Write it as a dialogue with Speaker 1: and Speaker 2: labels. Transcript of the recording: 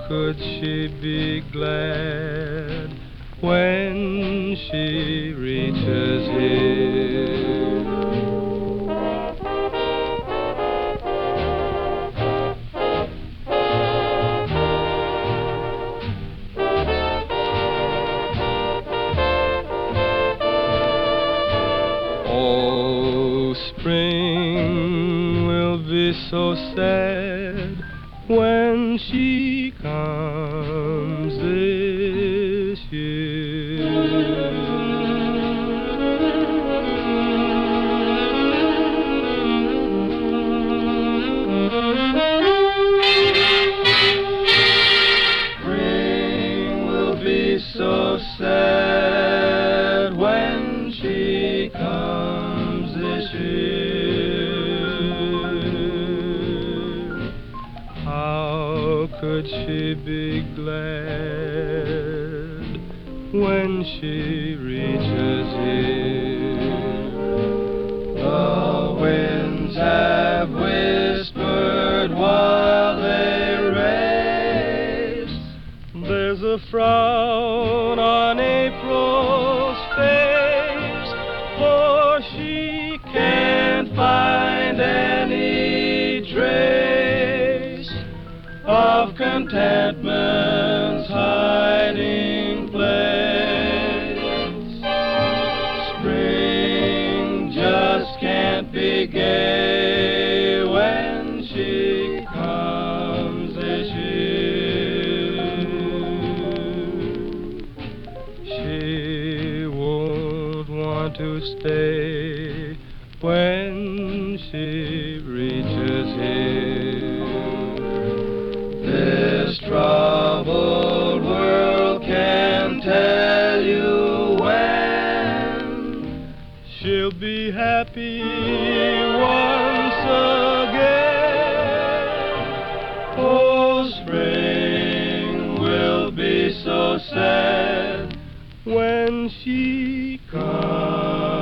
Speaker 1: could she be glad when she reaches here? Oh, spring will be so sad when she comes this year. Spring will be so sad when she comes this year. How could she be glad when she reaches here? The winds have whispered while they race. There's a frown on April's face, for she can't find any trace of contentment's hiding place. Spring just can't be gay when she comes this year. She won't want to stay when she reaches here. This troubled world can't tell you when she'll be happy once again. Oh, spring will be so sad when she comes.